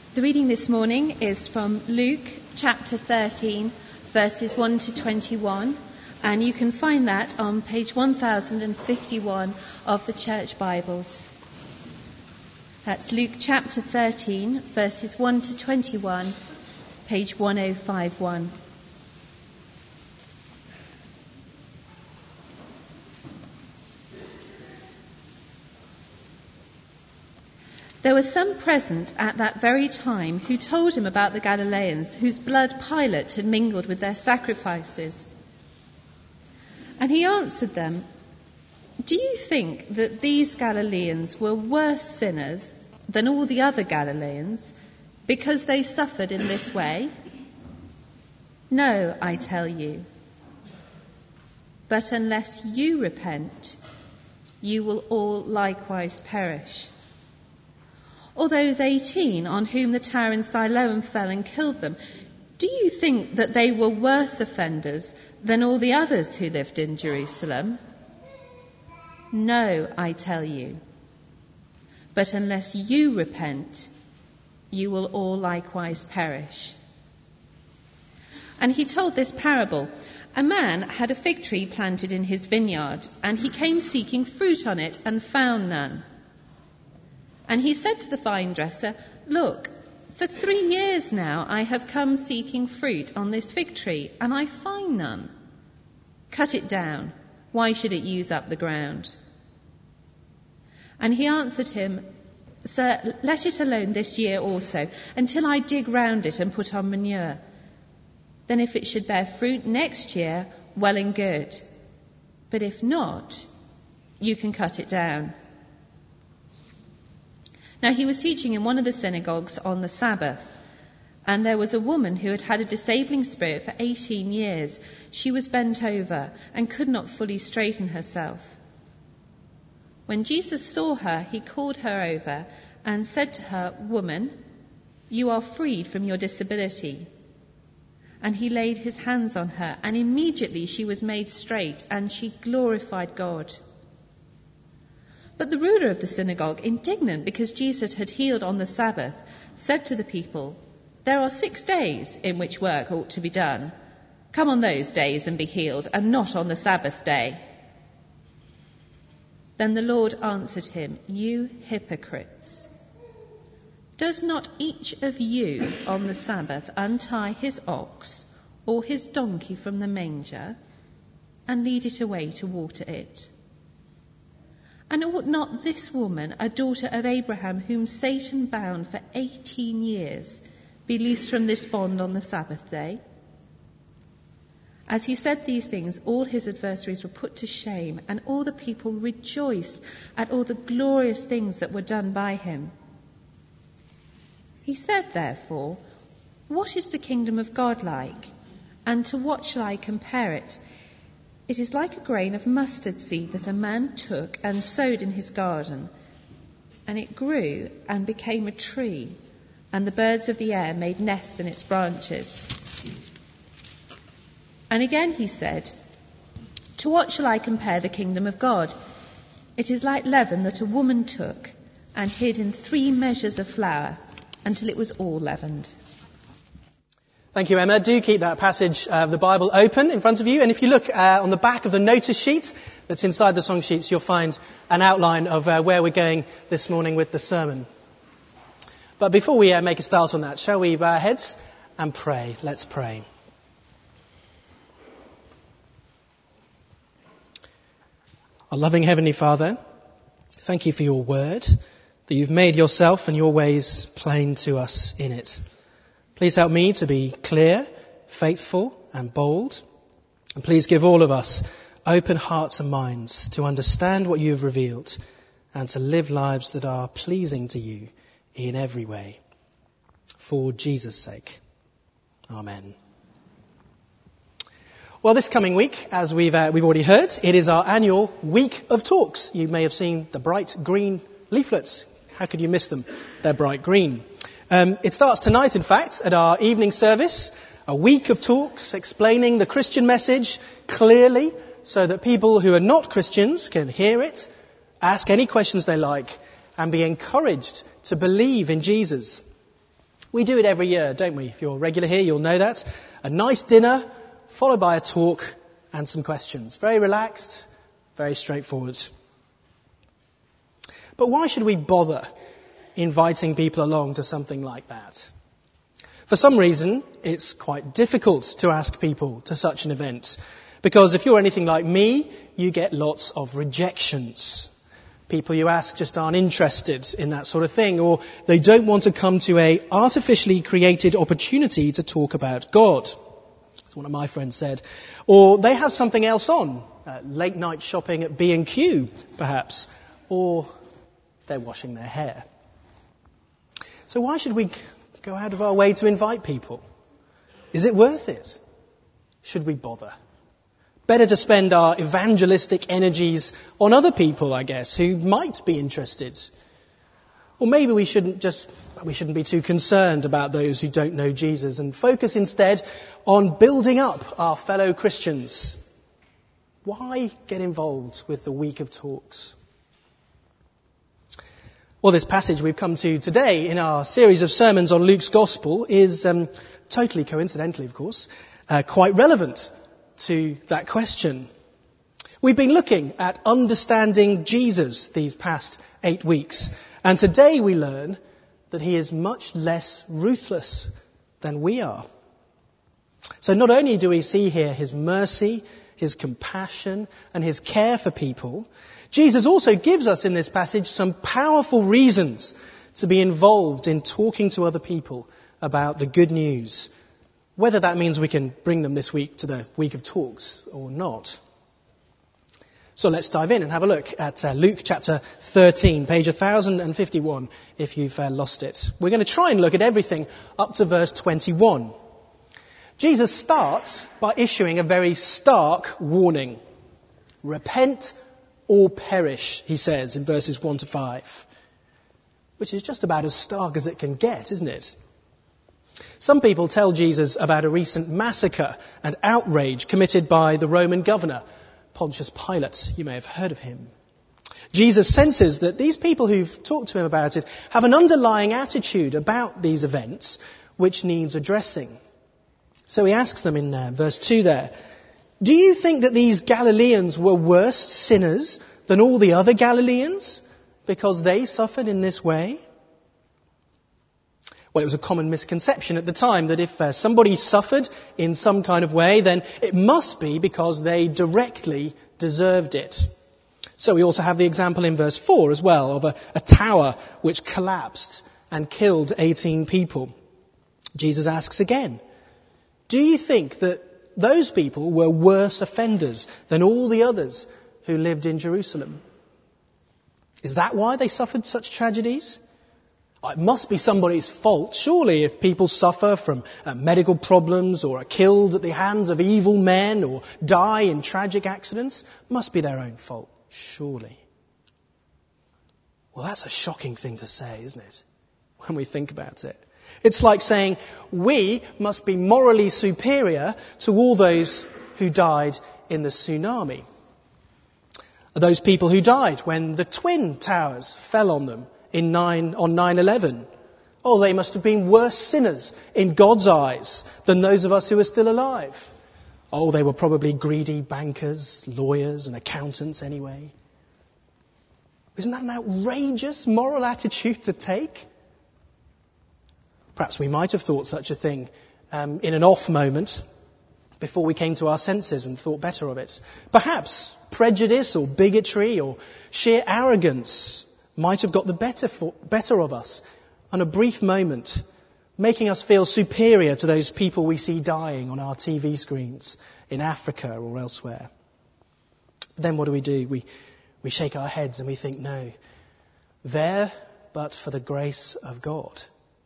The reading this morning is from Luke chapter 13, verses 1 to 21, and you can find that on page 1051 of the Church Bibles. That's Luke chapter 13, verses 1 to 21, page 1051. There were some present at that very time who told him about the Galileans whose blood Pilate had mingled with their sacrifices. And he answered them, "Do you think that these Galileans were worse sinners than all the other Galileans because they suffered in this way? No, I tell you. But unless you repent, you will all likewise perish. Or those 18 on whom the tower in Siloam fell and killed them, do you think that they were worse offenders than all the others who lived in Jerusalem? No, I tell you. But unless you repent, you will all likewise perish." And he told this parable. A man had a fig tree planted in his vineyard, and he came seeking fruit on it and found none. And he said to the vine dresser, "Look, for 3 years now I have come seeking fruit on this fig tree, and I find none. Cut it down. Why should it use up the ground?" And he answered him, "Sir, let it alone this year also, until I dig round it and put on manure. Then if it should bear fruit next year, well and good. But if not, you can cut it down." Now he was teaching in one of the synagogues on the Sabbath, and there was a woman who had had a disabling spirit for 18 years. She was bent over and could not fully straighten herself. When Jesus saw her, he called her over and said to her, "Woman, you are freed from your disability." And he laid his hands on her, and immediately she was made straight, and she glorified God. But the ruler of the synagogue, indignant because Jesus had healed on the Sabbath, said to the people, "There are 6 days in which work ought to be done. Come on those days and be healed, and not on the Sabbath day." Then the Lord answered him, "You hypocrites! Does not each of you on the Sabbath untie his ox or his donkey from the manger and lead it away to water it? And ought not this woman, a daughter of Abraham, whom Satan bound for 18 years, be loosed from this bond on the Sabbath day?" As he said these things, all his adversaries were put to shame, and all the people rejoiced at all the glorious things that were done by him. He said, therefore, "What is the kingdom of God like? And to what shall I compare it? It is like a grain of mustard seed that a man took and sowed in his garden, and it grew and became a tree, and the birds of the air made nests in its branches." And again he said, "To what shall I compare the kingdom of God? It is like leaven that a woman took and hid in 3 measures of flour until it was all leavened." Thank you, Emma. Do keep that passage of the Bible open in front of you. And if you look on the back of the notice sheet that's inside the song sheets, you'll find an outline of where we're going this morning with the sermon. But before we make a start on that, shall we bow our heads and pray? Let's pray. Our loving Heavenly Father, thank you for your word, that you've made yourself and your ways plain to us in it. Please help me to be clear, faithful and bold. And please give all of us open hearts and minds to understand what you have revealed and to live lives that are pleasing to you in every way. For Jesus' sake. Amen. Well, this coming week, as we've already heard, it is our annual Week of Talks. You may have seen the bright green leaflets. How could you miss them? They're bright green. It starts tonight, in fact, at our evening service, a week of talks explaining the Christian message clearly so that people who are not Christians can hear it, ask any questions they like, and be encouraged to believe in Jesus. We do it every year, don't we? If you're regular here, you'll know that. A nice dinner, followed by a talk and some questions. Very relaxed, very straightforward. But why should we bother inviting people along to something like that? For some reason, it's quite difficult to ask people to such an event. Because if you're anything like me, you get lots of rejections. People you ask just aren't interested in that sort of thing, or they don't want to come to a artificially created opportunity to talk about God. That's what one of my friends said. Or they have something else on, late night shopping at B&Q, perhaps. Or they're washing their hair. So why should we go out of our way to invite people? Is it worth it? Should we bother? Better to spend our evangelistic energies on other people, I guess, who might be interested. Or maybe we shouldn't be too concerned about those who don't know Jesus and focus instead on building up our fellow Christians. Why get involved with the week of talks? Well, this passage we've come to today in our series of sermons on Luke's Gospel is, totally coincidentally, of course, quite relevant to that question. We've been looking at understanding Jesus these past 8 weeks, and today we learn that he is much less ruthless than we are. So not only do we see here his mercy, his compassion, and his care for people, Jesus also gives us in this passage some powerful reasons to be involved in talking to other people about the good news, whether that means we can bring them this week to the week of talks or not. So let's dive in and have a look at Luke chapter 13, page 1051, if you've lost it. We're going to try and look at everything up to verse 21. Jesus starts by issuing a very stark warning. Repent or perish, he says in verses 1 to 5. Which is just about as stark as it can get, isn't it? Some people tell Jesus about a recent massacre and outrage committed by the Roman governor, Pontius Pilate. You may have heard of him. Jesus senses that these people who've talked to him about it have an underlying attitude about these events which needs addressing. So he asks them in verse 2 there, do you think that these Galileans were worse sinners than all the other Galileans because they suffered in this way? Well, it was a common misconception at the time that if somebody suffered in some kind of way, then it must be because they directly deserved it. So we also have the example in verse 4 as well of a tower which collapsed and killed 18 people. Jesus asks again, do you think that those people were worse offenders than all the others who lived in Jerusalem? Is that why they suffered such tragedies? It must be somebody's fault, surely, if people suffer from medical problems or are killed at the hands of evil men or die in tragic accidents. Must be their own fault, surely. Well, that's a shocking thing to say, isn't it? When we think about it. It's like saying we must be morally superior to all those who died in the tsunami. Those people who died when the Twin Towers fell on them on 9/11. Oh, they must have been worse sinners in God's eyes than those of us who are still alive. Oh, they were probably greedy bankers, lawyers and accountants anyway. Isn't that an outrageous moral attitude to take? Perhaps we might have thought such a thing in an off moment before we came to our senses and thought better of it. Perhaps prejudice or bigotry or sheer arrogance might have got the better of us on a brief moment, making us feel superior to those people we see dying on our TV screens in Africa or elsewhere. Then what do? We shake our heads and we think, no, there but for the grace of God.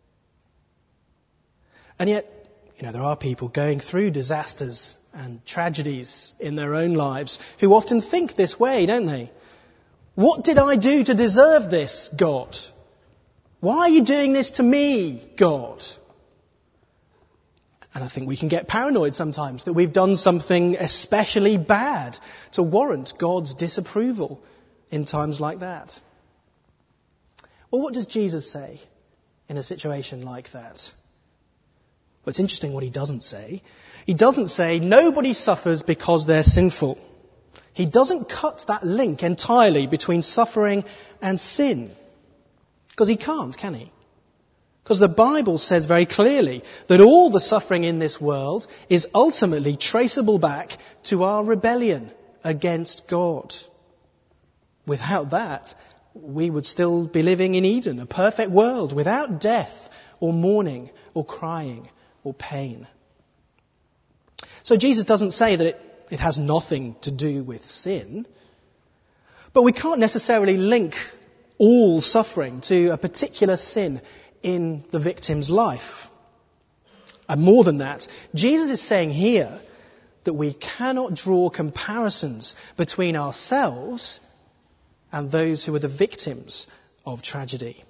And yet, there are people going through disasters and tragedies in their own lives who often think this way, don't they? What did I do to deserve this, God? Why are you doing this to me, God? And I think we can get paranoid sometimes that we've done something especially bad to warrant God's disapproval in times like that. Well, what does Jesus say? in a situation like that? But it's interesting what he doesn't say. He doesn't say nobody suffers because they're sinful. He doesn't cut that link entirely between suffering and sin. Because he can't, can he? Because the Bible says very clearly that all the suffering in this world is ultimately traceable back to our rebellion against God. Without that, we would still be living in Eden, a perfect world without death or mourning or crying or pain. So Jesus doesn't say that it has nothing to do with sin, but we can't necessarily link all suffering to a particular sin in the victim's life. And more than that, Jesus is saying here that we cannot draw comparisons between ourselves and those who are the victims of tragedy.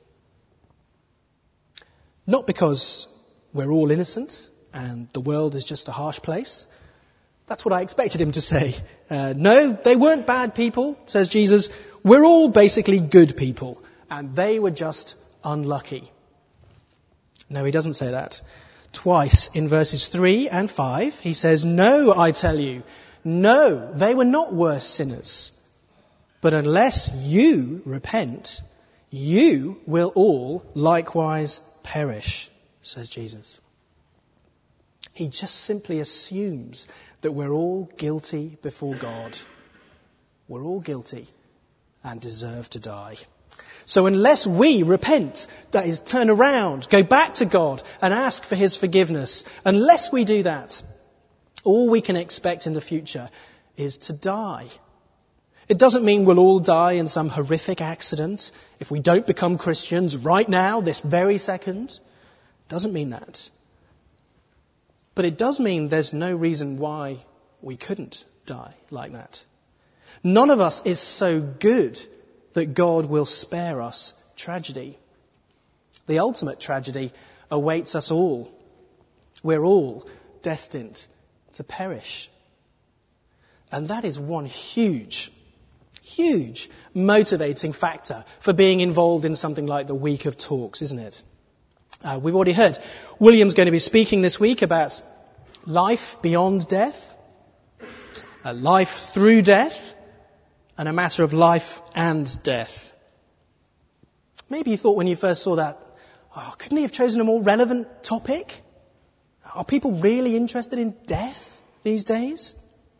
Not because we're all innocent and the world is just a harsh place. That's what I expected him to say. No, they weren't bad people, says Jesus. We're all basically good people, and they were just unlucky. No, he doesn't say that. Twice in verses 3 and 5, he says, no, I tell you, no, they were not worse sinners. But unless you repent, you will all likewise perish, says Jesus. He just simply assumes that we're all guilty before God. We're all guilty and deserve to die. So unless we repent, that is, turn around, go back to God and ask for his forgiveness, unless we do that, all we can expect in the future is to die. It doesn't mean we'll all die in some horrific accident if we don't become Christians right now, this very second. It doesn't mean that. But it does mean there's no reason why we couldn't die like that. None of us is so good that God will spare us tragedy. The ultimate tragedy awaits us all. We're all destined to perish. And that is one huge motivating factor for being involved in something like the Week of Talks, isn't it? We've already heard William's going to be speaking this week about life beyond death, life through death, and a matter of life and death. Maybe you thought when you first saw that, couldn't he have chosen a more relevant topic? Are people really interested in death these days?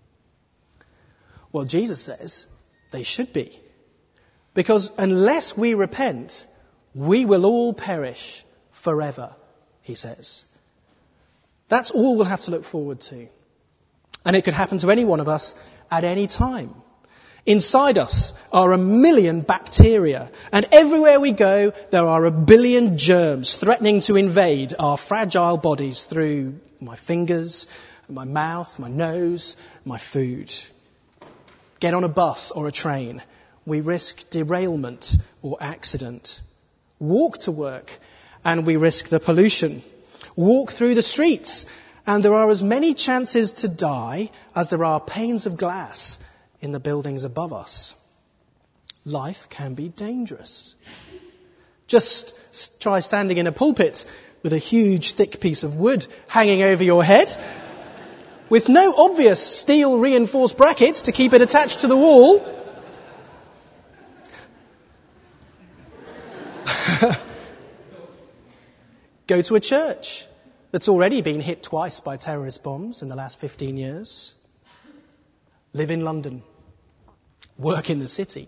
Well, Jesus says they should be. Because unless we repent, we will all perish forever, he says. That's all we'll have to look forward to. And it could happen to any one of us at any time. Inside us are 1 million bacteria, and everywhere we go, there are 1 billion germs threatening to invade our fragile bodies through my fingers, my mouth, my nose, my food. Get on a bus or a train, we risk derailment or accident. Walk to work, and we risk the pollution. Walk through the streets, and there are as many chances to die as there are panes of glass in the buildings above us. Life can be dangerous. Just try standing in a pulpit with a huge thick piece of wood hanging over your head, with no obvious steel reinforced brackets to keep it attached to the wall. Go to a church that's already been hit twice by terrorist bombs in the last 15 years. Live in London. Work in the city.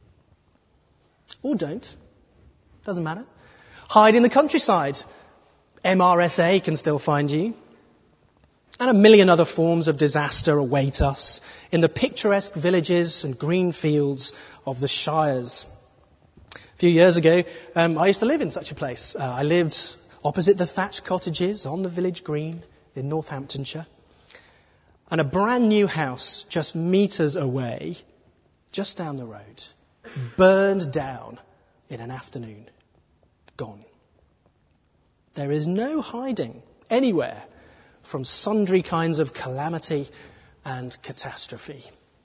Or don't. Doesn't matter. Hide in the countryside. MRSA can still find you. And 1 million other forms of disaster await us in the picturesque villages and green fields of the shires. A few years ago, I used to live in such a place. I lived opposite the thatched cottages on the village green in Northamptonshire. And a brand new house just metres away, just down the road, burned down in an afternoon. Gone. There is no hiding anywhere from sundry kinds of calamity and catastrophe.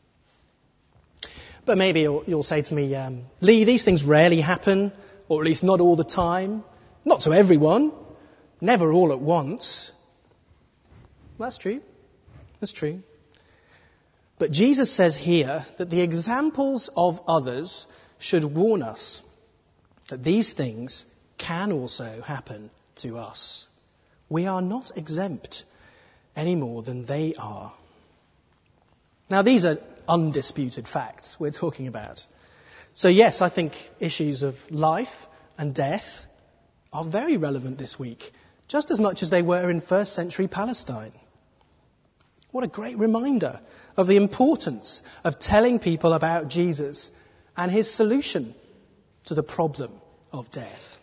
But maybe you'll say to me, Lee, these things rarely happen, or at least not all the time. Not to everyone, never all at once. That's true. That's true. But Jesus says here that the examples of others should warn us that these things can also happen to us. We are not exempt any more than they are. Now, these are undisputed facts we're talking about. So yes, I think issues of life and death are very relevant this week, just as much as they were in first century Palestine. What a great reminder of the importance of telling people about Jesus and his solution to the problem of death.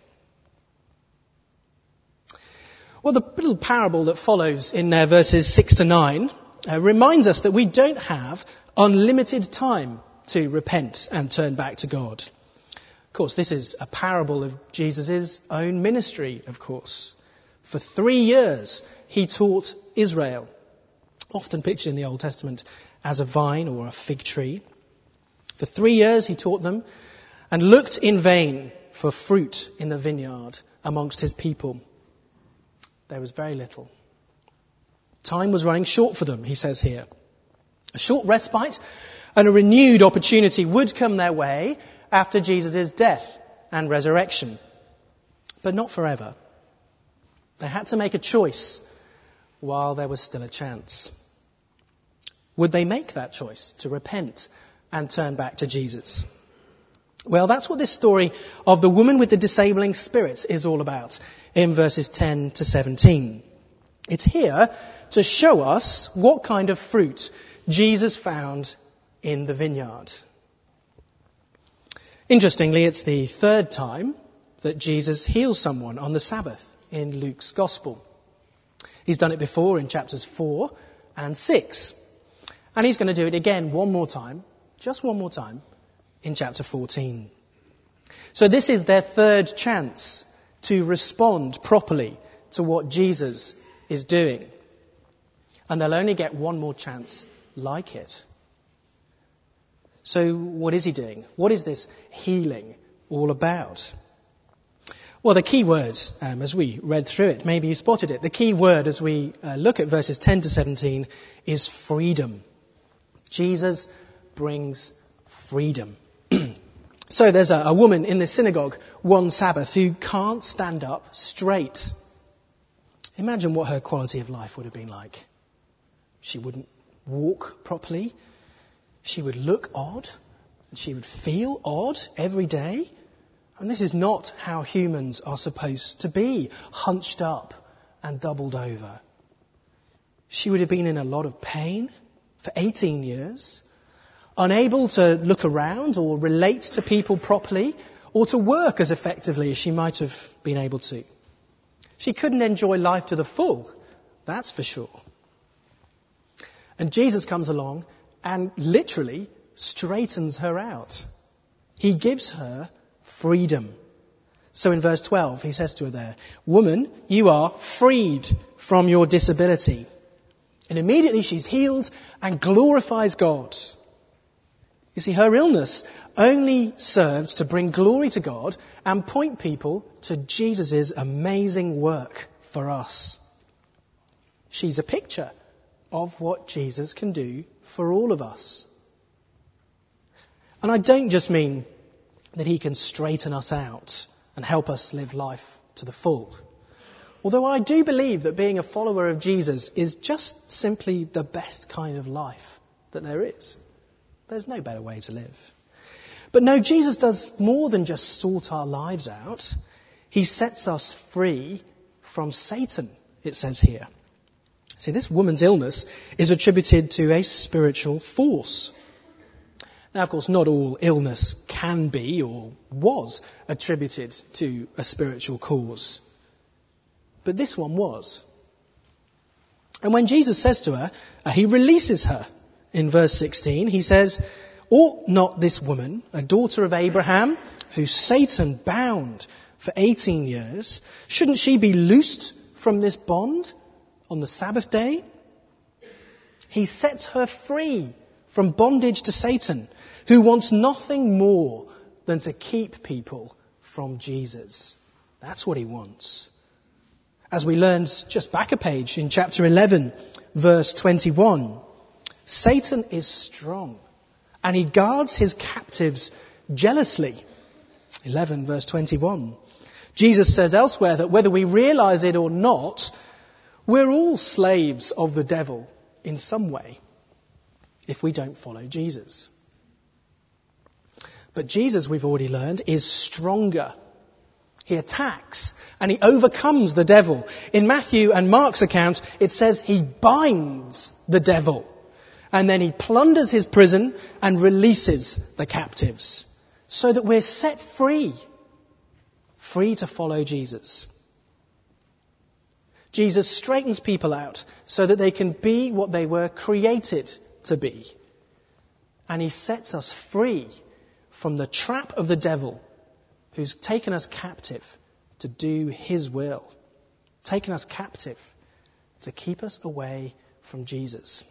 Well, the little parable that follows in verses 6 to 9 reminds us that we don't have unlimited time to repent and turn back to God. Of course, this is a parable of Jesus' own ministry, of course. For 3 years, he taught Israel, often pictured in the Old Testament as a vine or a fig tree. For 3 years, he taught them and looked in vain for fruit in the vineyard amongst his people. There was very little. Time was running short for them, he says here. A short respite and a renewed opportunity would come their way after Jesus' death and resurrection. But not forever. They had to make a choice while there was still a chance. Would they make that choice to repent and turn back to Jesus? Well, that's what this story of the woman with the disabling spirit is all about in verses 10 to 17. It's here to show us what kind of fruit Jesus found in the vineyard. Interestingly, it's the third time that Jesus heals someone on the Sabbath in Luke's Gospel. He's done it before in chapters 4 and 6. And he's going to do it again one more time, just one more time, in chapter 14. So this is their third chance to respond properly to what Jesus is doing. And they'll only get one more chance like it. So what is he doing? What is this healing all about? Well, the key word, as we read through it, maybe you spotted it, the key word as we look at verses 10 to 17 is freedom. Jesus brings freedom. So there's a woman in the synagogue one Sabbath who can't stand up straight. Imagine what her quality of life would have been like. She wouldn't walk properly. She would look odd. And she would feel odd every day. And this is not how humans are supposed to be, hunched up and doubled over. She would have been in a lot of pain for 18 years, unable to look around or relate to people properly or to work as effectively as she might have been able to. She couldn't enjoy life to the full, that's for sure. And Jesus comes along and literally straightens her out. He gives her freedom. So in verse 12, he says to her there, "Woman, you are freed from your disability." And immediately she's healed and glorifies God. You see, her illness only served to bring glory to God and point people to Jesus' amazing work for us. She's a picture of what Jesus can do for all of us. And I don't just mean that he can straighten us out and help us live life to the full. Although I do believe that being a follower of Jesus is just simply the best kind of life that there is. There's no better way to live. But no, Jesus does more than just sort our lives out. He sets us free from Satan, it says here. See, this woman's illness is attributed to a spiritual force. Now, of course, not all illness can be or was attributed to a spiritual cause. But this one was. And when Jesus says to her, he releases her. In verse 16, he says, "Ought not this woman, a daughter of Abraham, who Satan bound for 18 years, shouldn't she be loosed from this bond on the Sabbath day?" He sets her free from bondage to Satan, who wants nothing more than to keep people from Jesus. That's what he wants. As we learned just back a page in chapter 11, verse 21, Satan is strong and he guards his captives jealously. 11 verse 21. Jesus says elsewhere that whether we realize it or not, we're all slaves of the devil in some way if we don't follow Jesus. But Jesus, we've already learned, is stronger. He attacks and he overcomes the devil. In Matthew and Mark's account, it says he binds the devil and then he plunders his prison and releases the captives so that we're set free to follow Jesus. Jesus straightens people out so that they can be what they were created to be. And he sets us free from the trap of the devil who's taken us captive to do his will, taken us captive to keep us away from Jesus.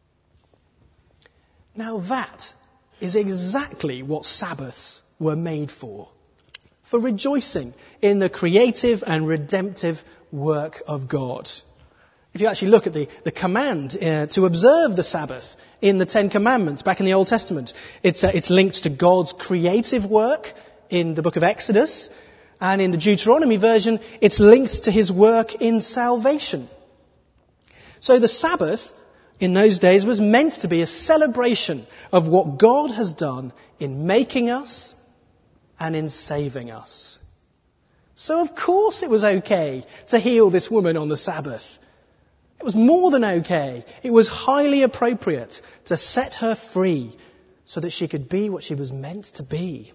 Now that is exactly what Sabbaths were made for rejoicing in the creative and redemptive work of God. If you actually look at the command to observe the Sabbath in the Ten Commandments back in the Old Testament, it's linked to God's creative work in the book of Exodus, and in the Deuteronomy version, it's linked to his work in salvation. So the Sabbath in those days was meant to be a celebration of what God has done in making us and in saving us. So of course it was okay to heal this woman on the Sabbath. It was more than okay. It was highly appropriate to set her free so that she could be what she was meant to be.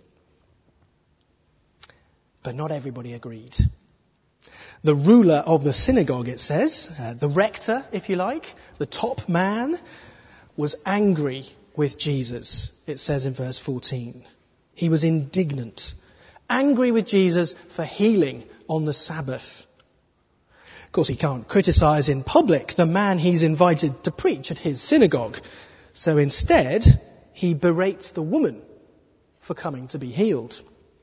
But not everybody agreed. The ruler of the synagogue, it says, the rector, if you like, the top man, was angry with Jesus, it says in verse 14. He was indignant, angry with Jesus for healing on the Sabbath. Of course, he can't criticize in public the man he's invited to preach at his synagogue. So instead, he berates the woman for coming to be healed.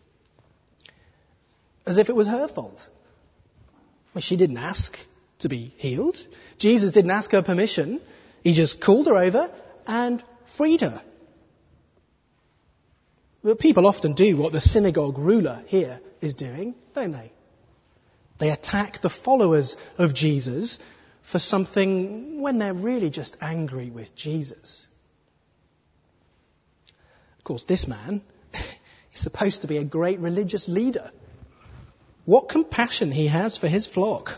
As if it was her fault. Well, she didn't ask to be healed. Jesus didn't ask her permission. He just called her over and freed her. But people often do what the synagogue ruler here is doing, don't they? They attack the followers of Jesus for something when they're really just angry with Jesus. Of course, this man is supposed to be a great religious leader. What compassion he has for his flock.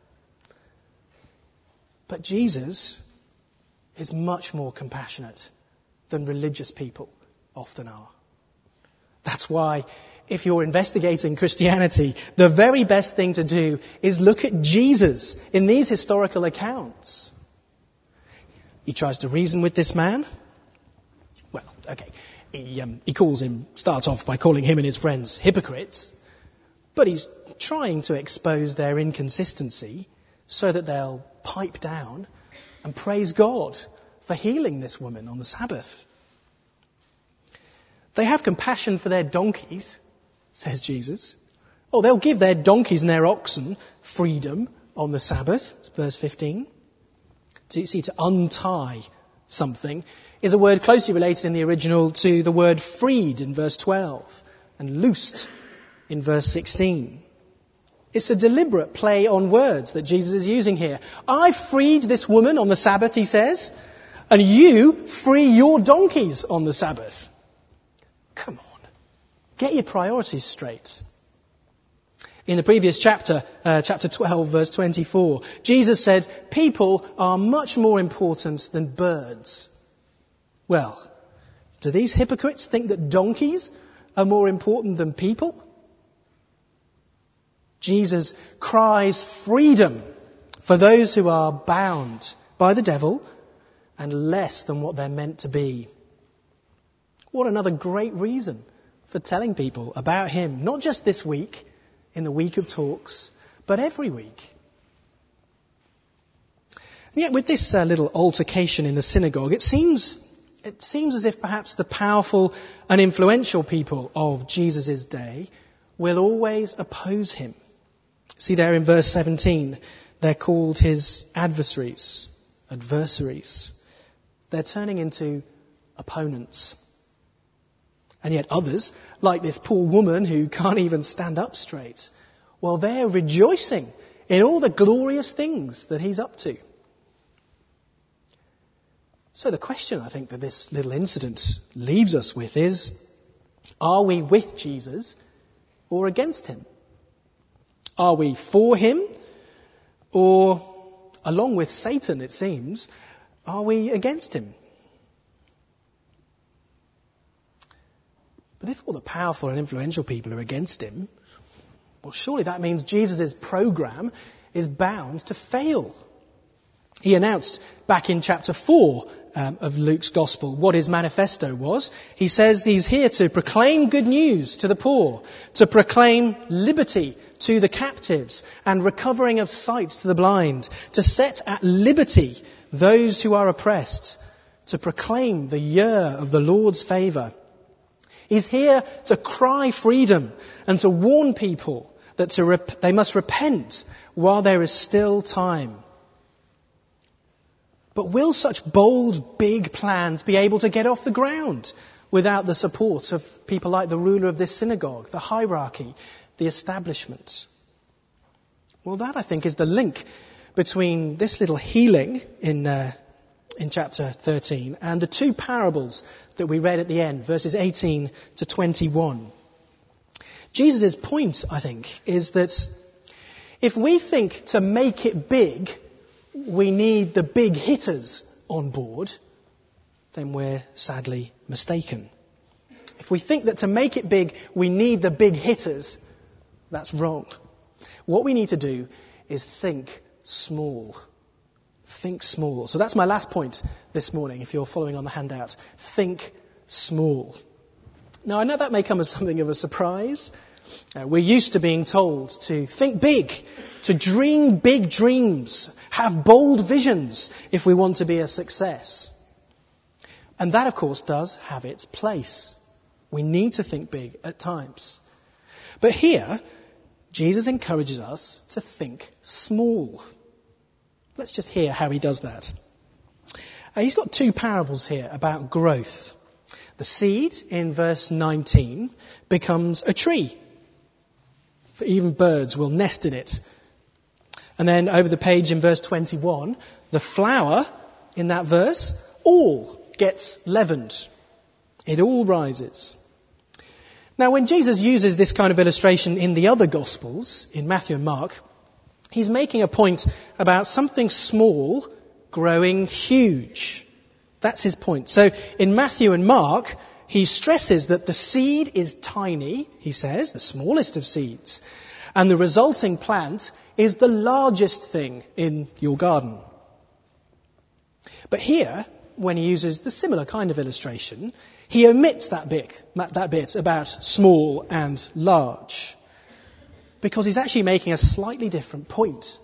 But Jesus is much more compassionate than religious people often are. That's why, if you're investigating Christianity, the very best thing to do is look at Jesus in these historical accounts. He tries to reason with this man. Well, okay, he starts off by calling him and his friends hypocrites, but he's trying to expose their inconsistency so that they'll pipe down and praise God for healing this woman on the Sabbath. They have compassion for their donkeys, says Jesus. Oh, they'll give their donkeys and their oxen freedom on the Sabbath, verse 15. To untie something is a word closely related in the original to the word freed in verse 12 and loosed in verse 16. It's a deliberate play on words that Jesus is using here. I freed this woman on the Sabbath, he says, and you free your donkeys on the Sabbath. Come on, get your priorities straight. In the previous chapter, chapter 12, verse 24, Jesus said, people are much more important than birds. Well, do these hypocrites think that donkeys are more important than people? Jesus cries freedom for those who are bound by the devil and less than what they're meant to be. What another great reason for telling people about him, not just this week, in the week of talks, but every week. And yet with this little altercation in the synagogue, it seems as if perhaps the powerful and influential people of Jesus' day will always oppose him. See there in verse 17, they're called his adversaries. They're turning into opponents. And yet others, like this poor woman who can't even stand up straight, well, they're rejoicing in all the glorious things that he's up to. So the question I think that this little incident leaves us with is, are we with Jesus or against him? Are we for him, or, along with Satan, it seems, are we against him? But if all the powerful and influential people are against him, well, surely that means Jesus' program is bound to fail. He announced back in chapter 4 of Luke's Gospel what his manifesto was. He says he's here to proclaim good news to the poor, to proclaim liberty to the captives and recovering of sight to the blind, to set at liberty those who are oppressed, to proclaim the year of the Lord's favour. He's here to cry freedom and to warn people that they must repent while there is still time. But will such bold, big plans be able to get off the ground without the support of people like the ruler of this synagogue, the hierarchy, the establishment? Well, that, I think, is the link between this little healing in chapter 13 and the two parables that we read at the end, verses 18 to 21. Jesus' point, I think, is that if we think to make it big, we need the big hitters on board, then we're sadly mistaken. If we think that to make it big, we need the big hitters, that's wrong. What we need to do is think small. Think small. So that's my last point this morning, if you're following on the handout. Think small. Now, I know that may come as something of a surprise. We're used to being told to think big, to dream big dreams, have bold visions if we want to be a success. And that, of course, does have its place. We need to think big at times. But here, Jesus encourages us to think small. Let's just hear how he does that. He's got two parables here about growth. The seed in verse 19 becomes a tree. For even birds will nest in it. And then over the page in verse 21, the flour in that verse all gets leavened. It all rises. Now, when Jesus uses this kind of illustration in the other Gospels, in Matthew and Mark, he's making a point about something small growing huge. That's his point. So in Matthew and Mark, he stresses that the seed is tiny, he says, the smallest of seeds, and the resulting plant is the largest thing in your garden. But here, when he uses the similar kind of illustration, he omits that bit about small and large, because he's actually making a slightly different point.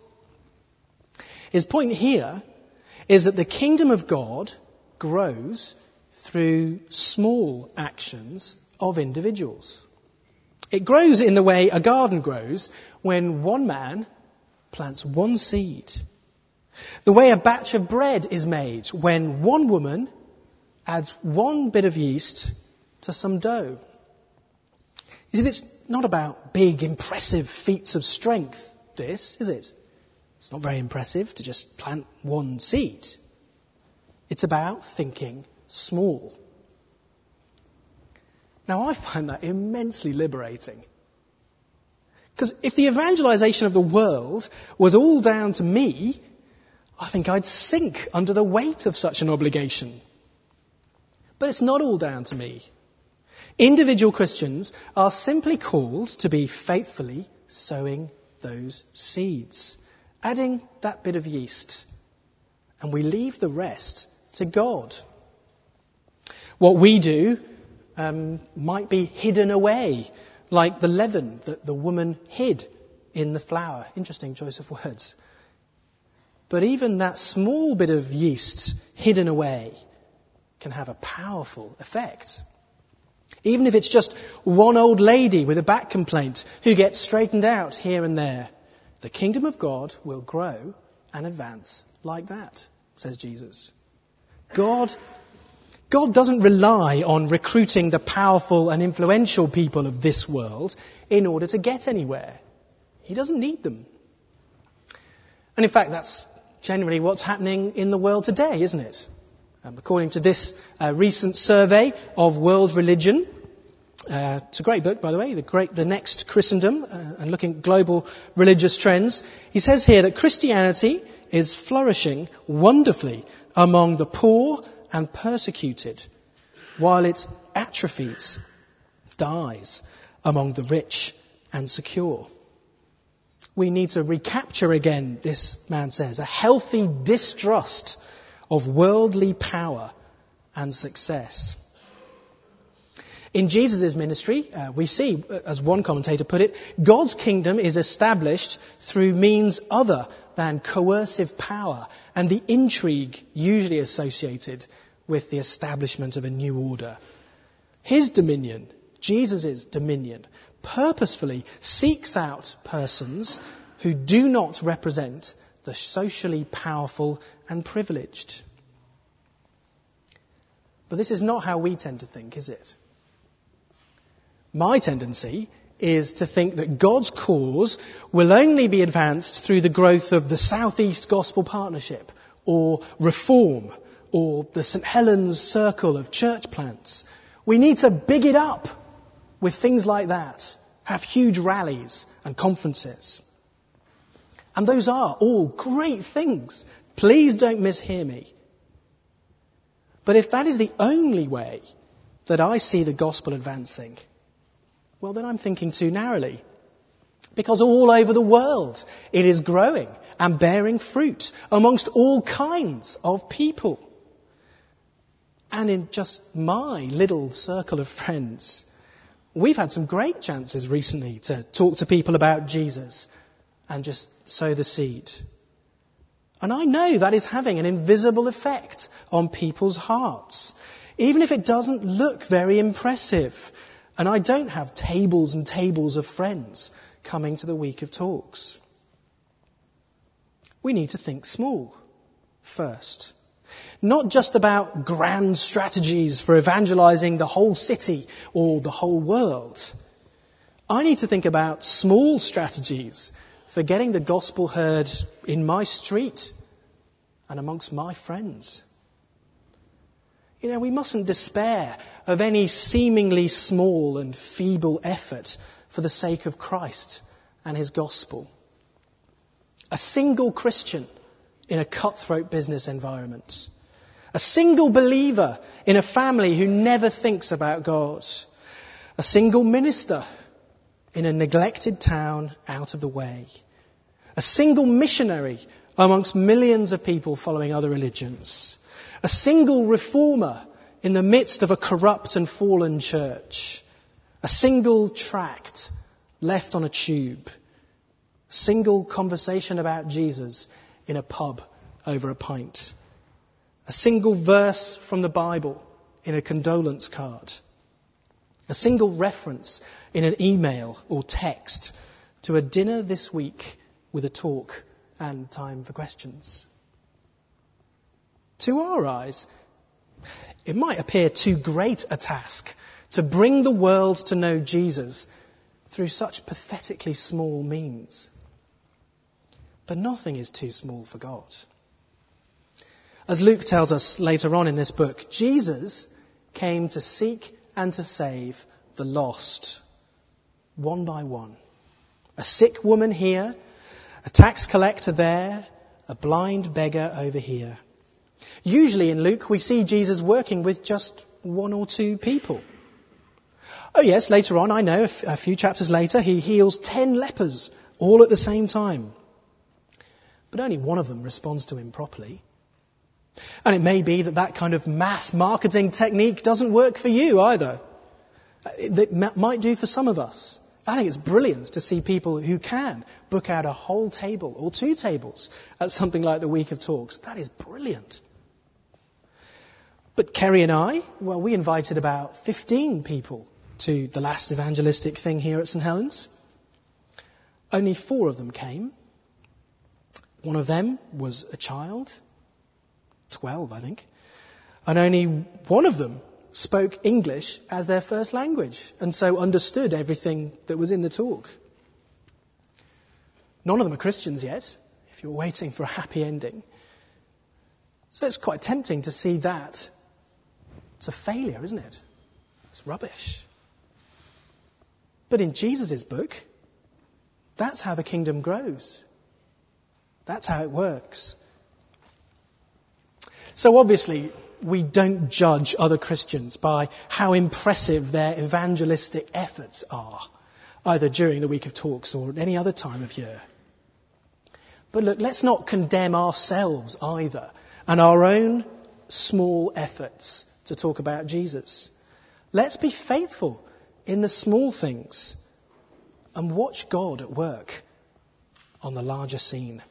His point here is that the kingdom of God grows through small actions of individuals. It grows in the way a garden grows when one man plants one seed. The way a batch of bread is made when one woman adds one bit of yeast to some dough. You see, it's not about big, impressive feats of strength, this, is it? It's not very impressive to just plant one seed. It's about thinking small. Now, I find that immensely liberating. Because if the evangelization of the world was all down to me, I think I'd sink under the weight of such an obligation. But it's not all down to me. Individual Christians are simply called to be faithfully sowing those seeds, adding that bit of yeast, and we leave the rest to God. What we do might be hidden away, like the leaven that the woman hid in the flour. Interesting choice of words. But even that small bit of yeast hidden away can have a powerful effect. Even if it's just one old lady with a back complaint who gets straightened out here and there, The kingdom of God will grow and advance like that, says Jesus. God doesn't rely on recruiting the powerful and influential people of this world in order to get anywhere. He doesn't need them. And in fact, that's generally what's happening in the world today, isn't it? According to this recent survey of world religion, it's a great book, by the way, The Next Christendom, and looking at global religious trends. He says here that Christianity is flourishing wonderfully among the poor and persecuted, while it atrophies, dies among the rich and secure. We need to recapture again, this man says, a healthy distrust of worldly power and success. In Jesus' ministry, we see, as one commentator put it, God's kingdom is established through means other than coercive power and the intrigue usually associated with the establishment of a new order. His dominion, Jesus' dominion, purposefully seeks out persons who do not represent the socially powerful and privileged. But this is not how we tend to think, is it? My tendency is to think that God's cause will only be advanced through the growth of the Southeast Gospel Partnership, or Reform, or the St. Helens Circle of church plants. We need to big it up with things like that, have huge rallies and conferences. And those are all great things. Please don't mishear me. But if that is the only way that I see the gospel advancing, well, then I'm thinking too narrowly. Because all over the world it is growing and bearing fruit amongst all kinds of people. And in just my little circle of friends, we've had some great chances recently to talk to people about Jesus and just sow the seed. And I know that is having an invisible effect on people's hearts, even if it doesn't look very impressive. And I don't have tables and tables of friends coming to the week of talks. We need to think small first. Not just about grand strategies for evangelizing the whole city or the whole world. I need to think about small strategies for getting the gospel heard in my street and amongst my friends. You know, we mustn't despair of any seemingly small and feeble effort for the sake of Christ and his gospel. A single Christian in a cutthroat business environment. A single believer in a family who never thinks about God. A single minister in a neglected town out of the way. A single missionary amongst millions of people following other religions. A single reformer in the midst of a corrupt and fallen church. A single tract left on a tube. A single conversation about Jesus in a pub over a pint. A single verse from the Bible in a condolence card. A single reference in an email or text to a dinner this week with a talk and time for questions. To our eyes, it might appear too great a task to bring the world to know Jesus through such pathetically small means. But nothing is too small for God. As Luke tells us later on in this book, Jesus came to seek and to save the lost, one by one. A sick woman here, a tax collector there, a blind beggar over here. Usually in Luke, we see Jesus working with just one or two people. Oh yes, later on, I know, a few chapters later, he heals 10 lepers, all at the same time. But only one of them responds to him properly. And it may be that kind of mass marketing technique doesn't work for you either. It might do for some of us. I think it's brilliant to see people who can book out a whole table or 2 tables at something like the Week of Talks. That is brilliant. But Kerry and I, well, we invited about 15 people to the last evangelistic thing here at St. Helens. Only 4 of them came, One of them was a child, 12 I think, and only one of them spoke English as their first language and so understood everything that was in the talk. None of them are Christians yet, if you're waiting for a happy ending. So it's quite tempting to see that. It's a failure, isn't it? It's rubbish. But in Jesus' book, that's how the kingdom grows. That's how it works. So obviously, we don't judge other Christians by how impressive their evangelistic efforts are, either during the week of talks or at any other time of year. But look, let's not condemn ourselves either and our own small efforts to talk about Jesus. Let's be faithful in the small things and watch God at work on the larger scene.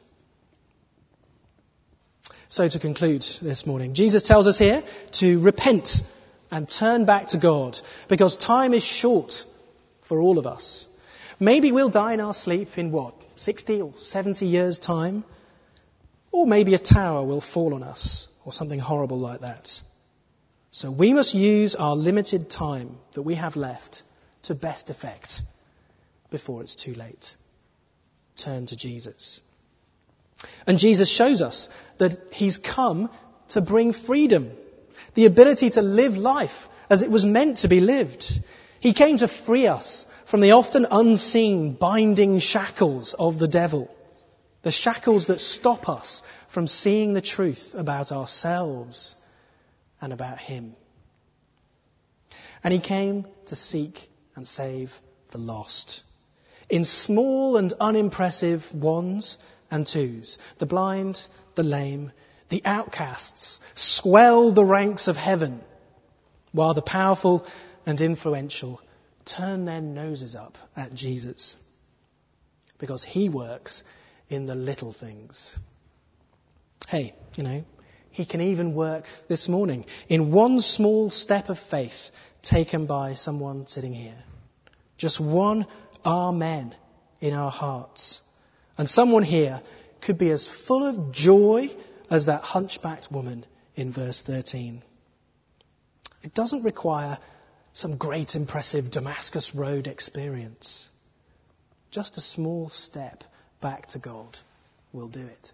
So to conclude this morning, Jesus tells us here to repent and turn back to God because time is short for all of us. Maybe we'll die in our sleep in 60 or 70 years' time? Or maybe a tower will fall on us or something horrible like that. So we must use our limited time that we have left to best effect before it's too late. Turn to Jesus. And Jesus shows us that he's come to bring freedom, the ability to live life as it was meant to be lived. He came to free us from the often unseen binding shackles of the devil, the shackles that stop us from seeing the truth about ourselves and about him. And he came to seek and save the lost. In small and unimpressive ones and twos, the blind, the lame, the outcasts swell the ranks of heaven, while the powerful and influential turn their noses up at Jesus, because he works in the little things. Hey, he can even work this morning in one small step of faith taken by someone sitting here. Just one amen in our hearts. And someone here could be as full of joy as that hunchbacked woman in verse 13. It doesn't require some great impressive Damascus Road experience. Just a small step back to God will do it.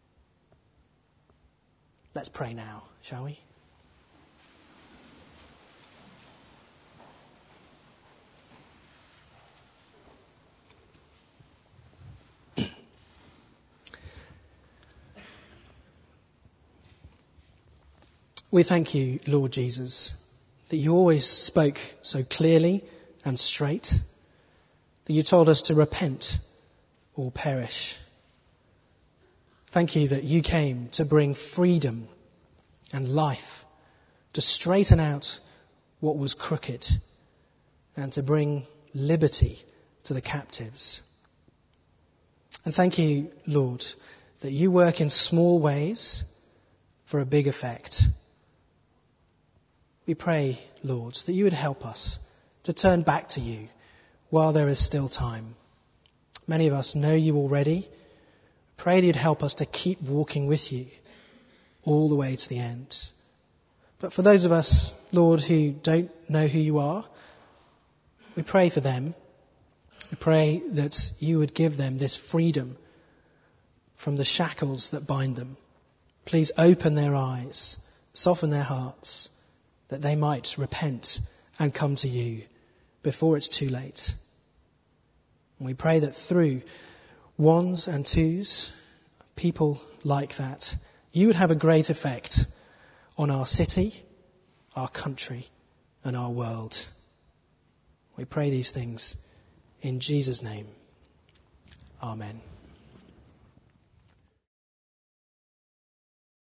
Let's pray now, shall we? We thank you, Lord Jesus, that you always spoke so clearly and straight, that you told us to repent or perish. Thank you that you came to bring freedom and life, to straighten out what was crooked, and to bring liberty to the captives. And thank you, Lord, that you work in small ways for a big effect. We pray, Lord, that you would help us to turn back to you while there is still time. Many of us know you already. Pray that you'd help us to keep walking with you all the way to the end. But for those of us, Lord, who don't know who you are, we pray for them. We pray that you would give them this freedom from the shackles that bind them. Please open their eyes, soften their hearts, that they might repent and come to you before it's too late. And we pray that through ones and twos, people like that, you would have a great effect on our city, our country, and our world. We pray these things in Jesus' name. Amen.